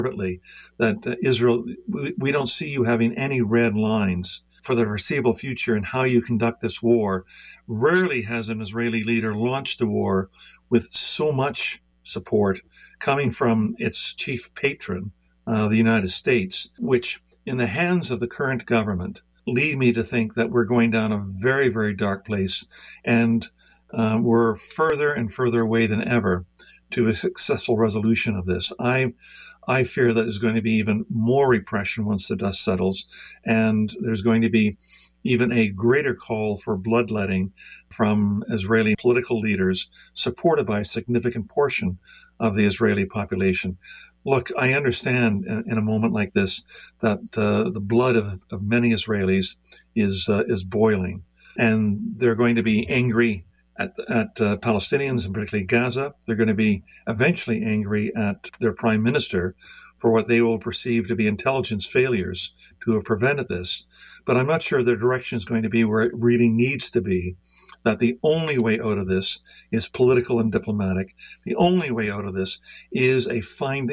that Israel, we don't see you having any red lines for the foreseeable future in how you conduct this war. Rarely has an Israeli leader launched a war with so much support coming from its chief patron, the United States, which in the hands of the current government lead me to think that we're going down a very, very dark place, and we're further and further away than ever to a successful resolution of this. I fear that there's going to be even more repression once the dust settles, and there's going to be even a greater call for bloodletting from Israeli political leaders, supported by a significant portion of the Israeli population. Look, I understand in a moment like this that the blood of many Israelis is boiling, and they're going to be angry at Palestinians, and particularly Gaza. They're going to be eventually angry at their prime minister for what they will perceive to be intelligence failures to have prevented this. But I'm not sure their direction is going to be where it really needs to be, that the only way out of this is political and diplomatic. The only way out of this is a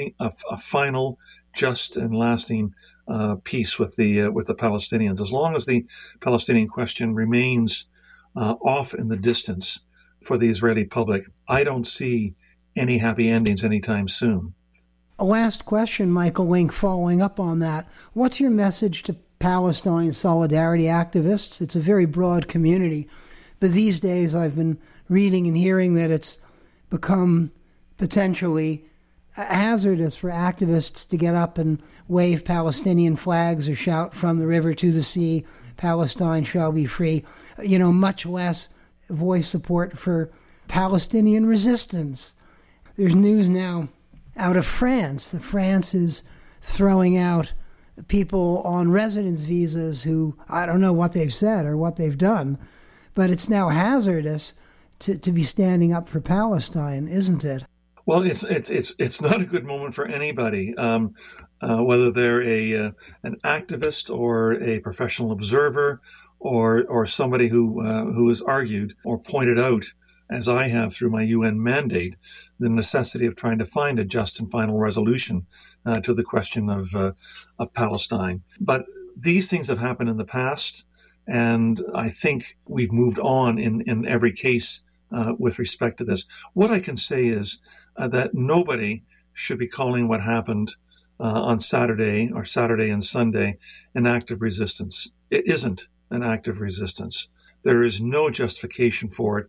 final, just and lasting peace with the Palestinians. As long as the Palestinian question remains off in the distance for the Israeli public, I don't see any happy endings anytime soon. A last question, Michael Link, following up on that. What's your message to Palestine solidarity activists? It's a very broad community, but these days I've been reading and hearing that it's become potentially hazardous for activists to get up and wave Palestinian flags or shout from the river to the sea, Palestine shall be free, much less voice support for Palestinian resistance. There's news now out of France that France is throwing out people on residence visas who, I don't know what they've said or what they've done, but it's now hazardous to be standing up for Palestine, isn't it? Well, it's not a good moment for anybody, whether they're an activist or a professional observer or somebody who has argued or pointed out, as I have through my UN mandate, the necessity of trying to find a just and final resolution to the question of Palestine. But these things have happened in the past, and I think we've moved on in every case with respect to this. What I can say is that nobody should be calling what happened on Saturday and Sunday an act of resistance. It isn't an act of resistance. There is no justification for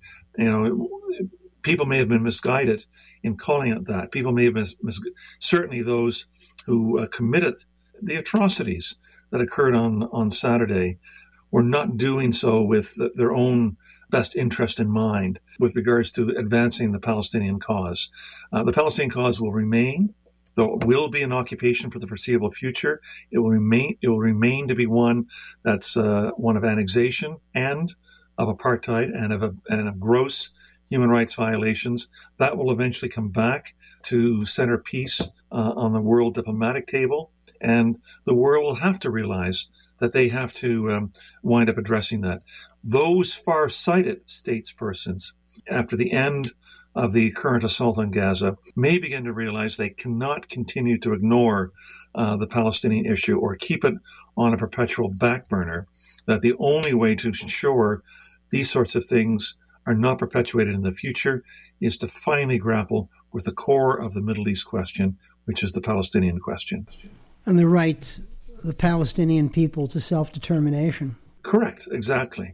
it. People may have been misguided in calling it that. People may have certainly those who committed the atrocities that occurred on Saturday were not doing so with their own best interest in mind with regards to advancing the Palestinian cause. The Palestinian cause will remain. There will be an occupation for the foreseeable future. It will remain to be one that's one of annexation and of apartheid and of gross human rights violations. That will eventually come back to center peace on the world diplomatic table, and the world will have to realize that they have to wind up addressing that. Those far-sighted statespersons, after the end of the current assault on Gaza, may begin to realize they cannot continue to ignore the Palestinian issue or keep it on a perpetual back burner, that the only way to ensure these sorts of things are not perpetuated in the future is to finally grapple with the core of the Middle East question, which is the Palestinian question. And the right of the Palestinian people to self-determination. Correct. Exactly.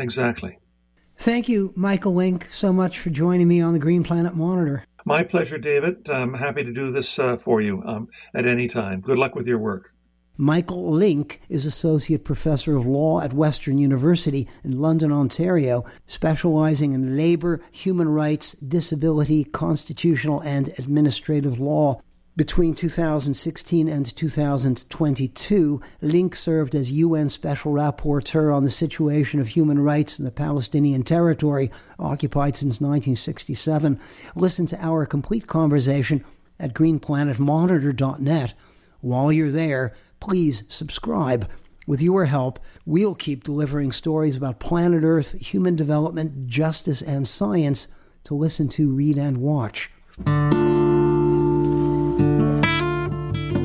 Thank you, Michael Link, so much for joining me on the Green Planet Monitor. My pleasure, David. I'm happy to do this for you at any time. Good luck with your work. Michael Link is Associate Professor of Law at Western University in London, Ontario, specializing in labor, human rights, disability, constitutional and administrative law. Between 2016 and 2022, Link served as UN Special Rapporteur on the situation of human rights in the Palestinian territory, occupied since 1967. Listen to our complete conversation at greenplanetmonitor.net. While you're there, please subscribe. With your help, we'll keep delivering stories about planet Earth, human development, justice, and science to listen to, read, and watch.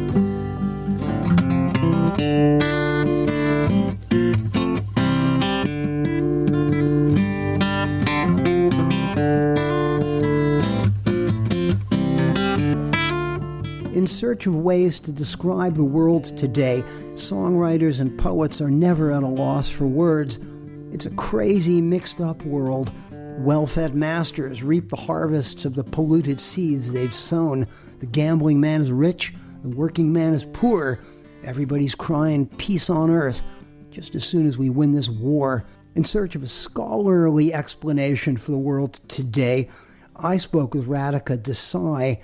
search of ways to describe the world today, songwriters and poets are never at a loss for words. It's a crazy, mixed-up world. Well-fed masters reap the harvests of the polluted seeds they've sown. The gambling man is rich, the working man is poor. Everybody's crying peace on earth just as soon as we win this war. In search of a scholarly explanation for the world today, I spoke with Radhika Desai.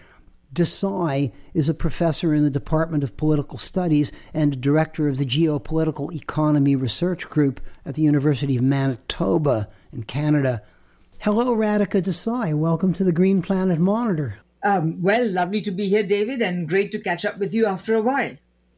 Desai is a professor in the Department of Political Studies and director of the Geopolitical Economy Research Group at the University of Manitoba in Canada. Hello, Radhika Desai. Welcome to the Green Planet Monitor. Well, lovely to be here, David, and great to catch up with you after a while.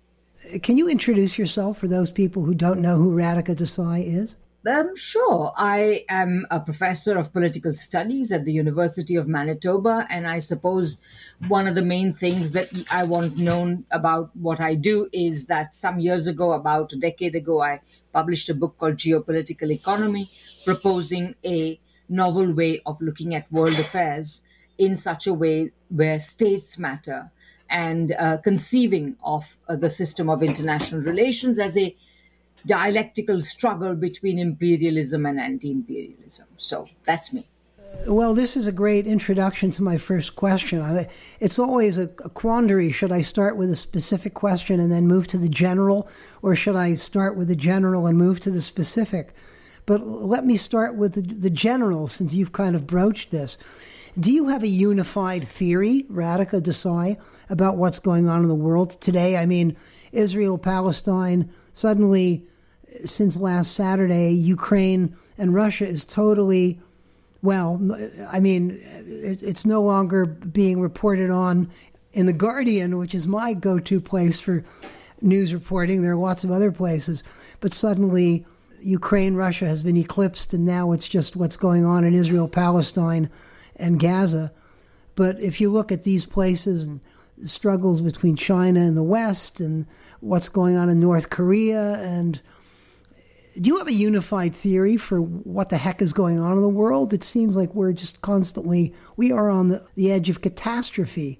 Can you introduce yourself for those people who don't know who Radhika Desai is? Sure. I am a professor of political studies at the University of Manitoba, and I suppose one of the main things that I want known about what I do is that some years ago, about a decade ago, I published a book called Geopolitical Economy, proposing a novel way of looking at world affairs in such a way where states matter, and conceiving of the system of international relations as a dialectical struggle between imperialism and anti-imperialism. So that's me. Well, this is a great introduction to my first question. It's always a quandary. Should I start with a specific question and then move to the general, or should I start with the general and move to the specific? But let me start with the general, since you've kind of broached this. Do you have a unified theory, Radhika Desai, about what's going on in the world today? I mean, Israel, Palestine, suddenly, since last Saturday, Ukraine and Russia is totally, well, I mean, it's no longer being reported on in The Guardian, which is my go-to place for news reporting. There are lots of other places. But suddenly, Ukraine, Russia has been eclipsed, and now it's just what's going on in Israel, Palestine, and Gaza. But if you look at these places and the struggles between China and the West and what's going on in North Korea, and do you have a unified theory for what the heck is going on in the world? It seems like we're just constantly, we are on the edge of catastrophe.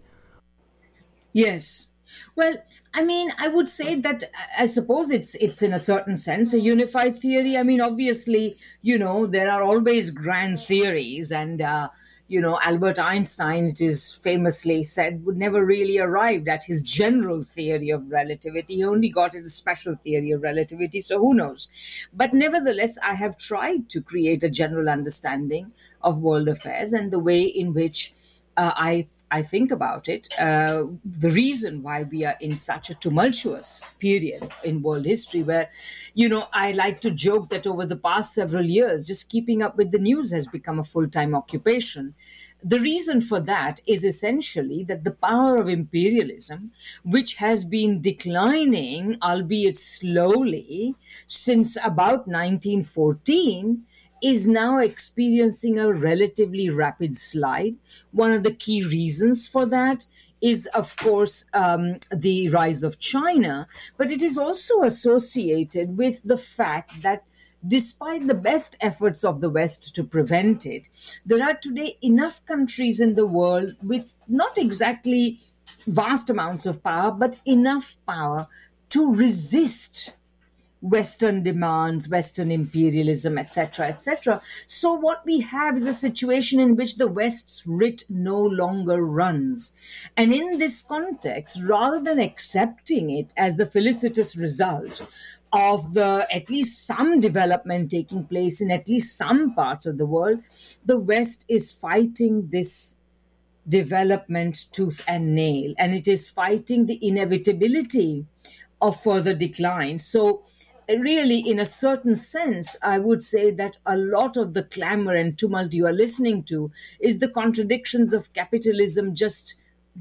Yes. Well, I mean, I would say that I suppose it's in a certain sense a unified theory. I mean, obviously, there are always grand theories, and Albert Einstein, it is famously said, would never really arrived at his general theory of relativity. He only got a special theory of relativity, so who knows? But nevertheless, I have tried to create a general understanding of world affairs and the way in which I think about it, the reason why we are in such a tumultuous period in world history where, I like to joke that over the past several years, just keeping up with the news has become a full-time occupation. The reason for that is essentially that the power of imperialism, which has been declining, albeit slowly, since about 1914, is now experiencing a relatively rapid slide. One of the key reasons for that is, of course, the rise of China, but it is also associated with the fact that despite the best efforts of the West to prevent it, there are today enough countries in the world with not exactly vast amounts of power, but enough power to resist Western demands, Western imperialism, etc., etc. So what we have is a situation in which the West's writ no longer runs. And in this context, rather than accepting it as the felicitous result of at least some development taking place in at least some parts of the world, the West is fighting this development tooth and nail, and it is fighting the inevitability of further decline. So really, in a certain sense, I would say that a lot of the clamor and tumult you are listening to is the contradictions of capitalism just,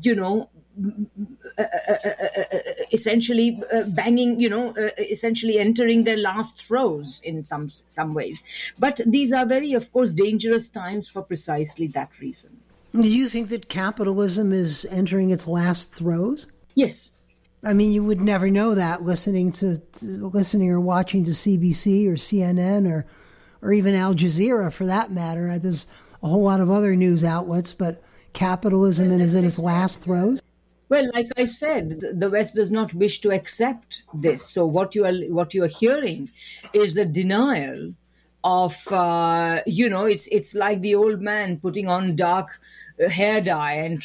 essentially banging, essentially entering their last throes in some ways. But these are very, of course, dangerous times for precisely that reason. Do you think that capitalism is entering its last throes? Yes. I mean, you would never know that listening or watching to CBC or CNN or even Al Jazeera for that matter. There's a whole lot of other news outlets, but capitalism is in its last throes. Well, like I said, the West does not wish to accept this. So what you are hearing is the denial of it's like the old man putting on dark hair dye and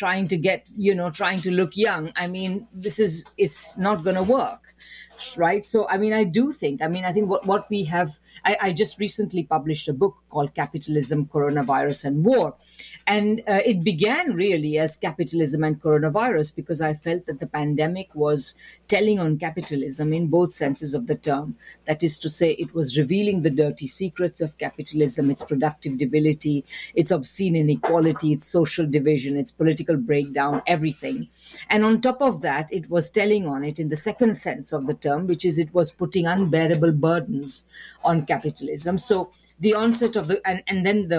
trying to look young. I mean, it's not going to work. Right. So, I mean, I think what we have, I just recently published a book called Capitalism, Coronavirus and War. And it began really as capitalism and coronavirus because I felt that the pandemic was telling on capitalism in both senses of the term. That is to say, it was revealing the dirty secrets of capitalism, its productive debility, its obscene inequality, its social division, its political breakdown, everything. And on top of that, it was telling on it in the second sense of the term, which is it was putting unbearable burdens on capitalism. So the onset of and then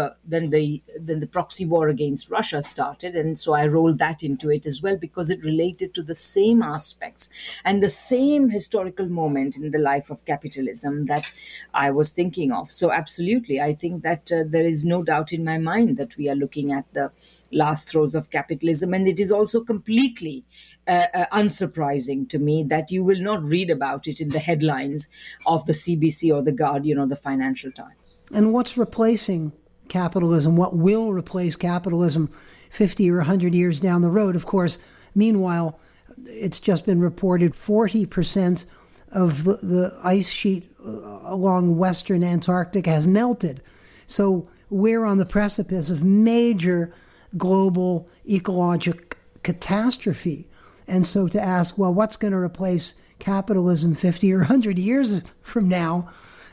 the proxy war against Russia started, and so I rolled that into it as well because it related to the same aspects and the same historical moment in the life of capitalism that I was thinking of. So absolutely, I think that there is no doubt in my mind that we are looking at the last throes of capitalism, and it is also completely unsurprising to me that you will not read about it in the headlines of the CBC or the Guardian or the Financial Times. And what's replacing capitalism? What will replace capitalism 50 or 100 years down the road? Of course, meanwhile, it's just been reported 40% of the ice sheet along western Antarctica has melted. So we're on the precipice of major global ecologic catastrophe. And so to ask, well, what's going to replace capitalism 50 or 100 years from now?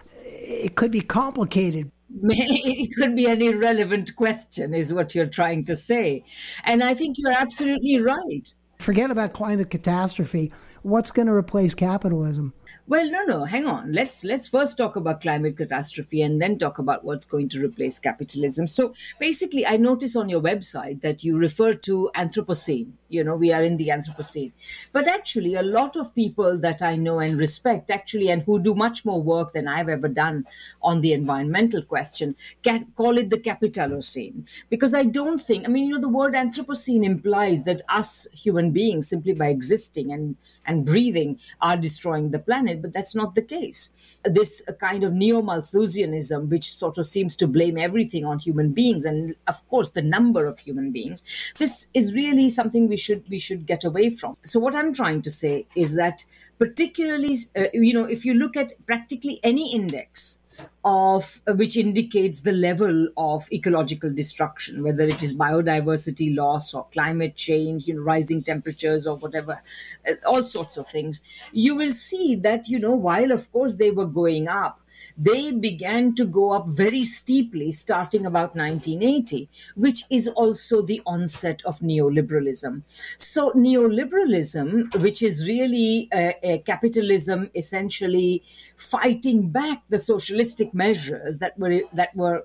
It could be complicated. It could be an irrelevant question, is what you're trying to say. And I think you're absolutely right. Forget about climate catastrophe. What's going to replace capitalism? Well, no, hang on. Let's first talk about climate catastrophe and then talk about what's going to replace capitalism. So basically, I notice on your website that you refer to Anthropocene. We are in the Anthropocene. But actually, a lot of people that I know and respect, actually, and who do much more work than I've ever done on the environmental question, call it the Capitalocene. Because I don't think, the word Anthropocene implies that us human beings, simply by existing and breathing, are destroying the planet. But that's not the case. This kind of neo-Malthusianism, which sort of seems to blame everything on human beings, and of course the number of human beings, this is really something we should get away from. So what I'm trying to say is that particularly, if you look at practically any index of which indicates the level of ecological destruction, whether it is biodiversity loss or climate change, rising temperatures or whatever, all sorts of things, you will see that, while of course they were going up, they began to go up very steeply starting about 1980, which is also the onset of neoliberalism. So neoliberalism, which is really a capitalism essentially fighting back the socialistic measures that were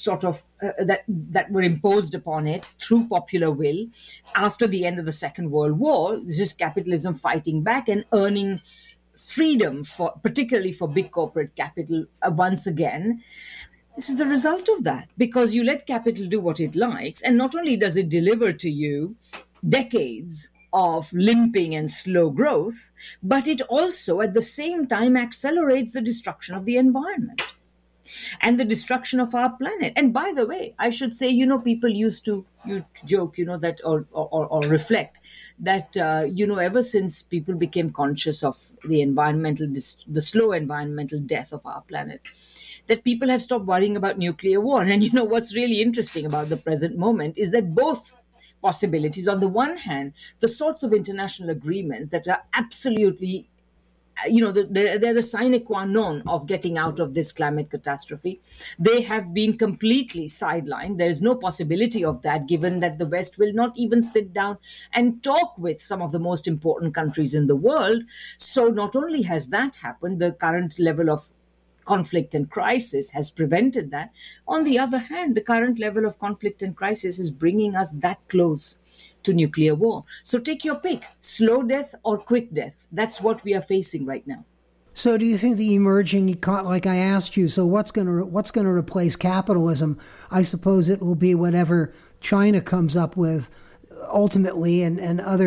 imposed upon it through popular will after the end of the Second World War. This is capitalism fighting back and earning freedom, particularly for big corporate capital, once again. This is the result of that, because you let capital do what it likes, and not only does it deliver to you decades of limping and slow growth, but it also at the same time accelerates the destruction of the environment and the destruction of our planet. And by the way, I should say, people used to joke, that or reflect that, ever since people became conscious of the slow environmental death of our planet, that people have stopped worrying about nuclear war. And what's really interesting about the present moment is that both possibilities, on the one hand, the sorts of international agreements that are absolutely they're the sine qua non of getting out of this climate catastrophe. They have been completely sidelined. There is no possibility of that, given that the West will not even sit down and talk with some of the most important countries in the world. So not only has that happened, the current level of conflict and crisis has prevented that. On the other hand, the current level of conflict and crisis is bringing us that close to nuclear war. So take your pick, slow death or quick death. That's what we are facing right now. So do you think the emerging, like I asked you, so what's going to replace capitalism? I suppose it will be whatever China comes up with ultimately, and other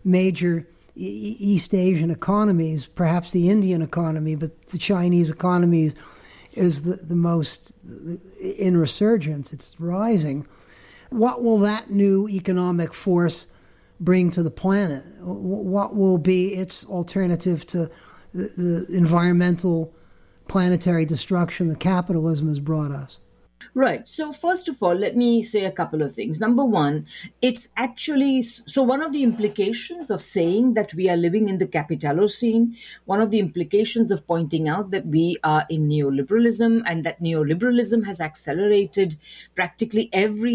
major East Asian economies, perhaps the Indian economy, but the Chinese economy is the most in resurgence. It's rising. What will that new economic force bring to the planet? What will be its alternative to the environmental planetary destruction that capitalism has brought us? Right. So first of all, let me say a couple of things. Number one, it's actually, so one of the implications of saying that we are living in the Capitalocene, one of the implications of pointing out that we are in neoliberalism and that neoliberalism has accelerated practically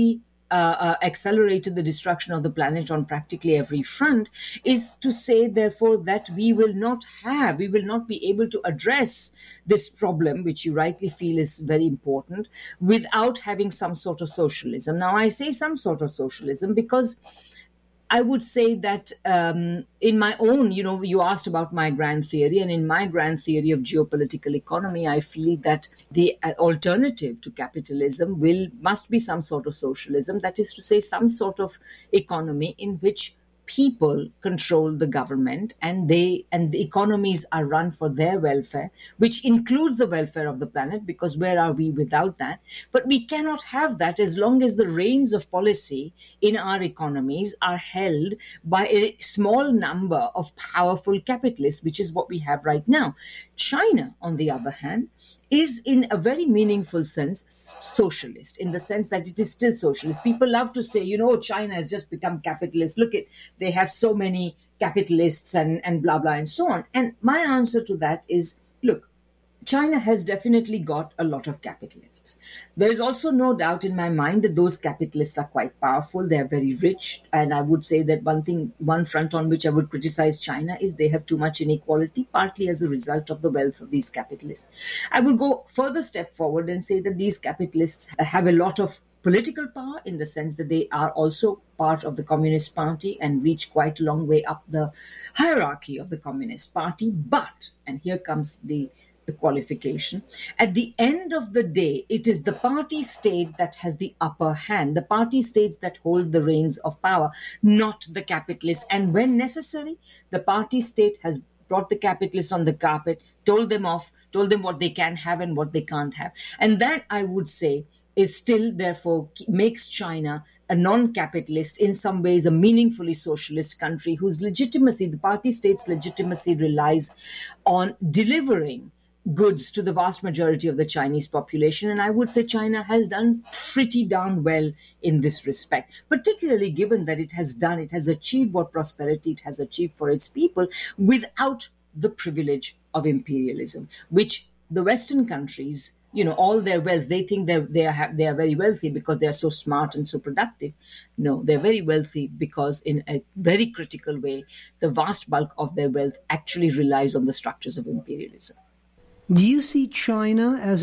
accelerated the destruction of the planet on practically every front, is to say, therefore, that we will not be able to address this problem, which you rightly feel is very important, without having some sort of socialism. Now, I say some sort of socialism because I would say that in my own, you asked about my grand theory, and in my grand theory of geopolitical economy, I feel that the alternative to capitalism must be some sort of socialism. That is to say, some sort of economy in which people control the government and the economies are run for their welfare, which includes the welfare of the planet, because where are we without that? But we cannot have that as long as the reins of policy in our economies are held by a small number of powerful capitalists, which is what we have right now. China, on the other hand, is in a very meaningful sense socialist, in the sense that it is still socialist. People love to say, China has just become capitalist. Look, they have so many capitalists and blah, blah, and so on. And my answer to that is, look, China has definitely got a lot of capitalists. There is also no doubt in my mind that those capitalists are quite powerful. They are very rich. And I would say that one front on which I would criticize China is they have too much inequality, partly as a result of the wealth of these capitalists. I would go further step forward and say that these capitalists have a lot of political power, in the sense that they are also part of the Communist Party and reach quite a long way up the hierarchy of the Communist Party. But, and here comes the qualification, at the end of the day, it is the party state that has the upper hand, the party states that hold the reins of power, not the capitalists. And when necessary, the party state has brought the capitalists on the carpet, told them what they can have and what they can't have. And that, I would say, is still, therefore, makes China a non-capitalist, in some ways a meaningfully socialist country whose legitimacy, the party state's legitimacy, relies on delivering goods to the vast majority of the Chinese population. And I would say China has done pretty darn well in this respect, particularly given that it has achieved what prosperity it has achieved for its people without the privilege of imperialism, which the Western countries, all their wealth, they think they are very wealthy because they are so smart and so productive. No, they're very wealthy because in a very critical way, the vast bulk of their wealth actually relies on the structures of imperialism. Do you see China as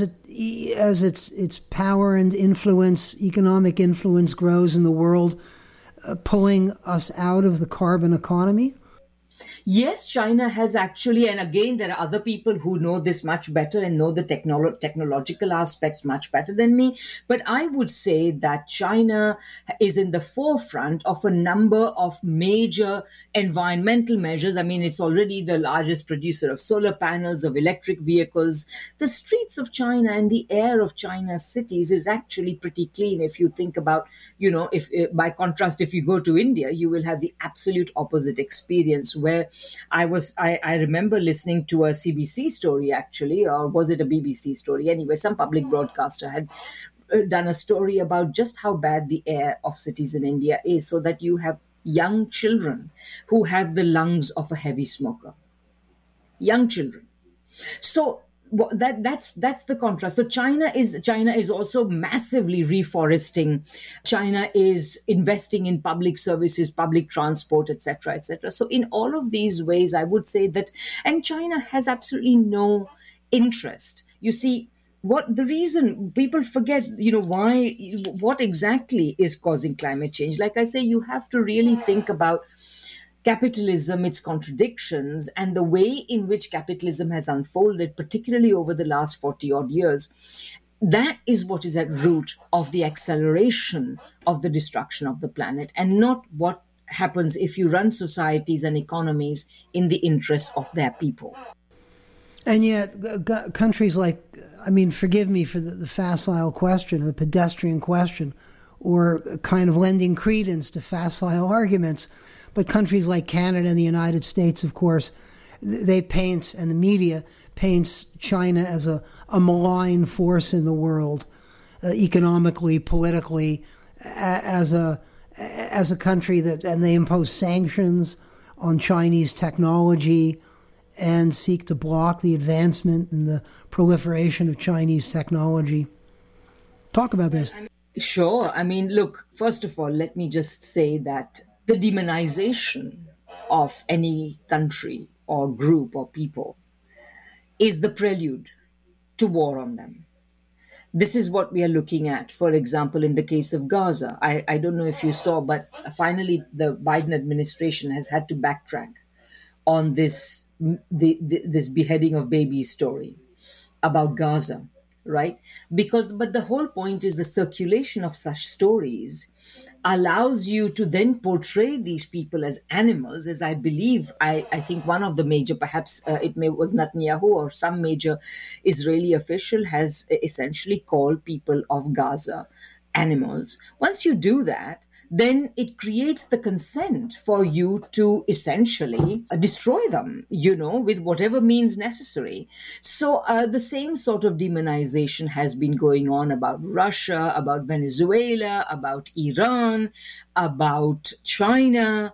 its power and influence, economic influence, grows in the world, pulling us out of the carbon economy? Yes, China has actually, and again, there are other people who know this much better and know the technological aspects much better than me. But I would say that China is in the forefront of a number of major environmental measures. I mean, it's already the largest producer of solar panels, of electric vehicles. The streets of China and the air of China's cities is actually pretty clean. If you think about, if by contrast, if you go to India, you will have the absolute opposite experience, where I remember listening to a CBC story, actually, or was it a BBC story? Anyway, some public broadcaster had done a story about just how bad the air of cities in India is, so that you have young children who have the lungs of a heavy smoker. Young children. So that's the contrast. So China is also massively reforesting. China is investing in public services, public transport, etc., etc. So in all of these ways, I would say that, and China has absolutely no interest. You see, what the reason people forget, what exactly is causing climate change? Like I say, you have to really think about capitalism, its contradictions, and the way in which capitalism has unfolded, particularly over the last 40-odd years. That is what is at root of the acceleration of the destruction of the planet, and not what happens if you run societies and economies in the interest of their people. And yet, countries like, forgive me for the facile question, the pedestrian question, or kind of lending credence to facile arguments, but countries like Canada and the United States, of course, they paint, and the media paints China as a malign force in the world, economically, politically, as a country and they impose sanctions on Chinese technology and seek to block the advancement and the proliferation of Chinese technology. Talk about this. Sure. Look, first of all, let me just say that the demonization of any country or group or people is the prelude to war on them. This is what we are looking at, for example, in the case of Gaza. I don't know if you saw, but finally the Biden administration has had to backtrack on this beheading of babies story about Gaza, right? But the whole point is the circulation of such stories allows you to then portray these people as animals, as I believe, I think one of the major, perhaps was Netanyahu or some major Israeli official has essentially called people of Gaza animals. Once you do that, then it creates the consent for you to essentially destroy them, with whatever means necessary. So the same sort of demonization has been going on about Russia, about Venezuela, about Iran, about China.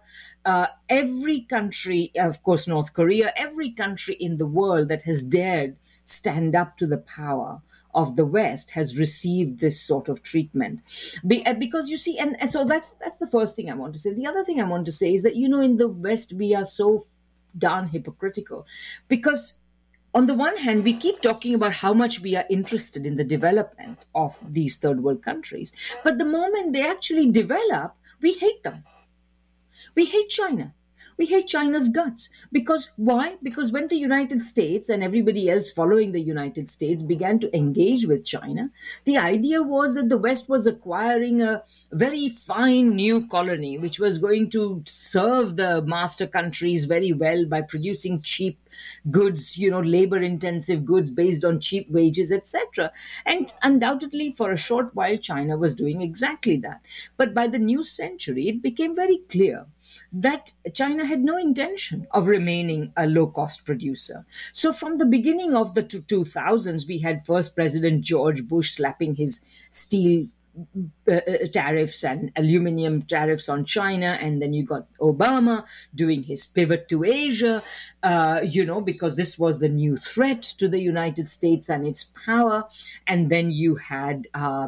Every country, of course, North Korea, every country in the world that has dared stand up to the power of the West has received this sort of treatment. Because you see, and so that's the first thing I want to say. The other thing I want to say is that, in the West, we are so darn hypocritical. Because on the one hand, we keep talking about how much we are interested in the development of these third world countries. But the moment they actually develop, we hate them. We hate China. We hate China's guts. Because why? Because when the United States and everybody else following the United States began to engage with China, the idea was that the West was acquiring a very fine new colony, which was going to serve the master countries very well by producing cheap goods, labor-intensive goods based on cheap wages, etc. And undoubtedly, for a short while, China was doing exactly that. But by the new century, it became very clear that China had no intention of remaining a low-cost producer. So from the beginning of the 2000s, we had first President George Bush slapping his steel tariffs and aluminium tariffs on China, and then you got Obama doing his pivot to Asia, because this was the new threat to the United States and its power. And then you had,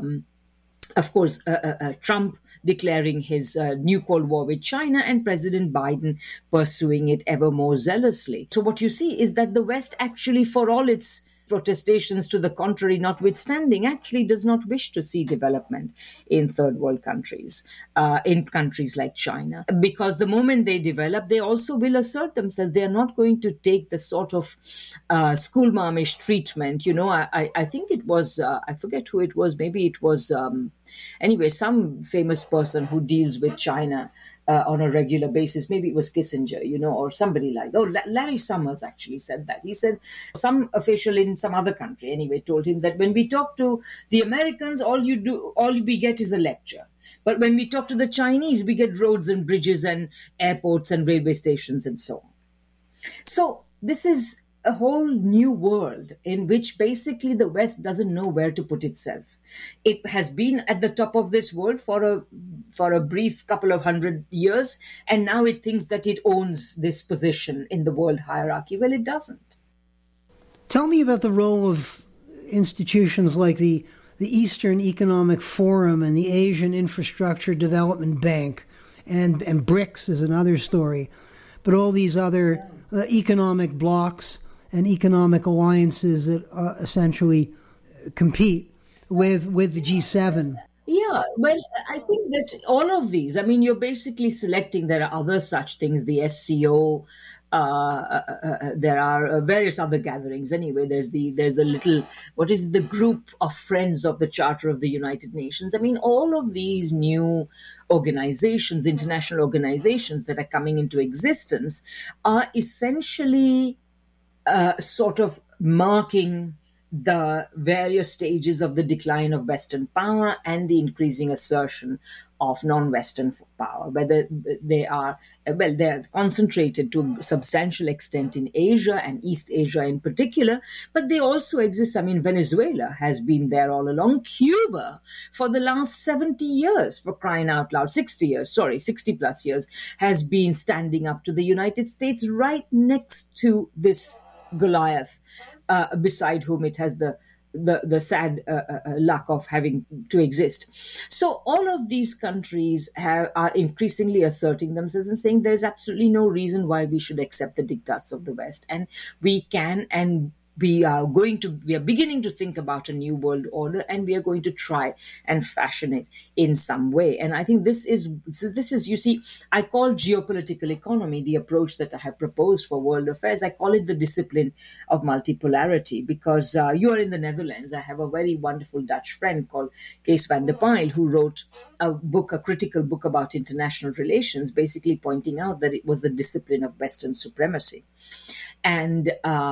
of course, Trump declaring his new Cold War with China, and President Biden pursuing it ever more zealously. So what you see is that the West actually, for all its protestations to the contrary notwithstanding, actually does not wish to see development in third world countries, in countries like China. Because the moment they develop, they also will assert themselves. They are not going to take the sort of schoolmarmish treatment. I think it was, I forget who it was, maybe it was, anyway, some famous person who deals with China on a regular basis. Maybe it was Kissinger, or somebody like that. Oh, Larry Summers actually said that. He said some official in some other country, anyway, told him that when we talk to the Americans, all we get is a lecture. But when we talk to the Chinese, we get roads and bridges and airports and railway stations and so on. So this is a whole new world in which basically the West doesn't know where to put itself. It has been at the top of this world for a brief couple of 100 years, and now it thinks that it owns this position in the world hierarchy. Well, it doesn't. Tell me about the role of institutions like the Eastern Economic Forum and the Asian Infrastructure Development Bank, and BRICS is another story, but all these other economic blocs and economic alliances that essentially compete with the G7. Yeah, well, I think that all of these, you're basically selecting, there are other such things, the SCO, There are various other gatherings. Anyway, there's a little, what is the group of friends of the Charter of the United Nations. I mean, all of these new organizations, international organizations that are coming into existence, are essentially sort of marking the various stages of the decline of Western power and the increasing assertion of non-Western power, whether they are concentrated to a substantial extent in Asia and East Asia in particular, but they also exist. I mean, Venezuela has been there all along. Cuba, for the last 70 years, for crying out loud, 60 plus years, has been standing up to the United States right next to this Goliath, beside whom it has the sad luck of having to exist. So all of these countries are increasingly asserting themselves and saying there's absolutely no reason why we should accept the diktats of the West. And we can, and we are beginning to think about a new world order, and we are going to try and fashion it in some way. And I think this is, you see, I call geopolitical economy, the approach that I have proposed for world affairs, I call it the discipline of multipolarity, because you are in the Netherlands. I have a very wonderful Dutch friend called Kees van der Pijl, who wrote a critical book about international relations, basically pointing out that it was the discipline of Western supremacy. And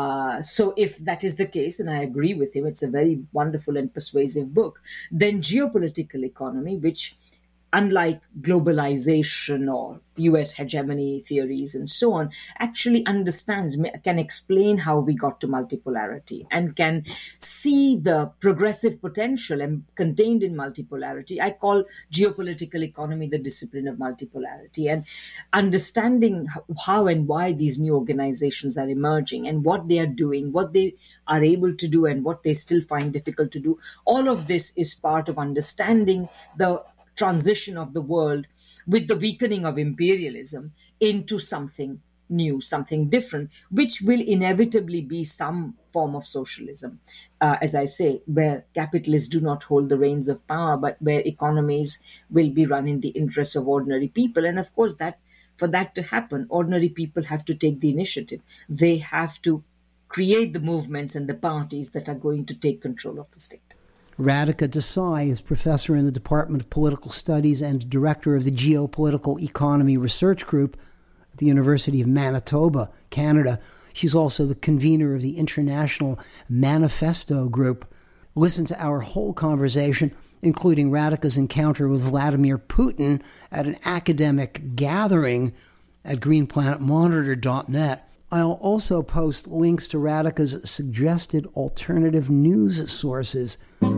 so if that is the case, and I agree with him, it's a very wonderful and persuasive book, then geopolitical economy, which unlike globalization or US hegemony theories and so on, actually can explain how we got to multipolarity and can see the progressive potential contained in multipolarity. I call geopolitical economy the discipline of multipolarity, and understanding how and why these new organizations are emerging and what they are doing, what they are able to do and what they still find difficult to do. All of this is part of understanding the transition of the world with the weakening of imperialism into something new, something different, which will inevitably be some form of socialism, as I say, where capitalists do not hold the reins of power, but where economies will be run in the interests of ordinary people. And of course, for that to happen, ordinary people have to take the initiative. They have to create the movements and the parties that are going to take control of the state. Radhika Desai is professor in the Department of Political Studies and director of the Geopolitical Economy Research Group at the University of Manitoba, Canada. She's also the convener of the International Manifesto Group. Listen to our whole conversation, including Radhika's encounter with Vladimir Putin at an academic gathering at greenplanetmonitor.net. I'll also post links to Radhika's suggested alternative news sources.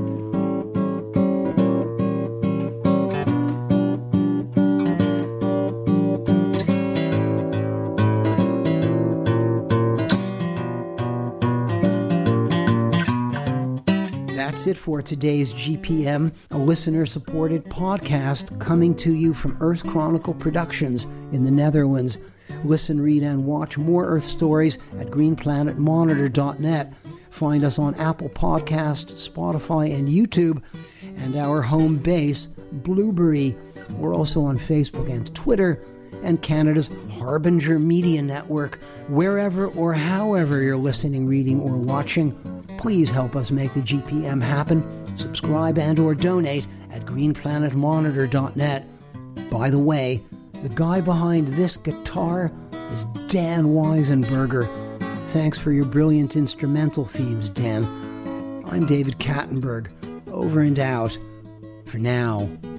That's it for today's GPM, a listener-supported podcast coming to you from Earth Chronicle Productions in the Netherlands. Listen, read, and watch more Earth stories at greenplanetmonitor.net. Find us on Apple Podcasts, Spotify, and YouTube, and our home base, Blueberry. We're also on Facebook and Twitter, and Canada's Harbinger Media Network. Wherever or however you're listening, reading, or watching, please help us make the GPM happen. Subscribe and or donate at greenplanetmonitor.net. By the way, the guy behind this guitar is Dan Weisenberger. Thanks for your brilliant instrumental themes, Dan. I'm David Kattenberg. Over and out. For now.